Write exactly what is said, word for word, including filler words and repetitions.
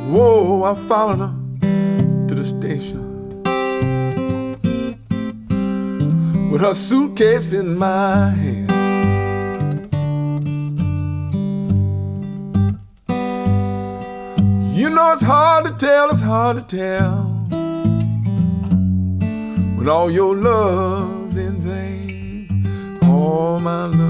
Whoa, I followed her to the station with her suitcase in my hand. You know it's hard to tell, it's hard to tell when all your love's in vain. All my love